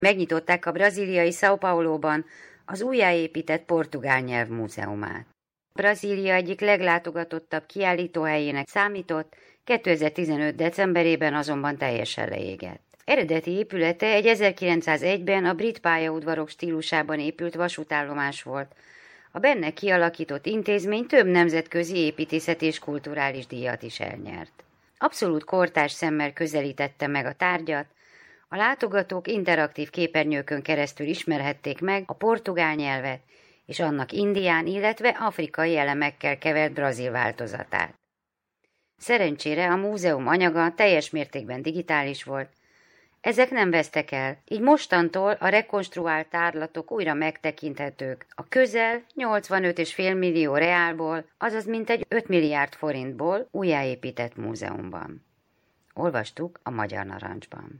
Megnyitották a brazíliai São Pauloban az újjáépített portugál nyelv múzeumát. Brazília egyik leglátogatottabb kiállítóhelyének számított, 2015. decemberében azonban teljesen leégett. Eredeti épülete egy 1901-ben a brit pályaudvarok stílusában épült vasútállomás volt. A benne kialakított intézmény több nemzetközi építészeti és kulturális díjat is elnyert. Abszolút kortárs szemmel közelítette meg a tárgyat, a látogatók interaktív képernyőkön keresztül ismerhették meg a portugál nyelvet és annak indián, illetve afrikai elemekkel kevert brazil változatát. Szerencsére a múzeum anyaga teljes mértékben digitális volt, ezek nem vesztek el, így mostantól a rekonstruált tárlatok újra megtekinthetők a közel 85,5 millió reálból, azaz mintegy 5 milliárd forintból újjáépített múzeumban. Olvastuk a Magyar Narancsban.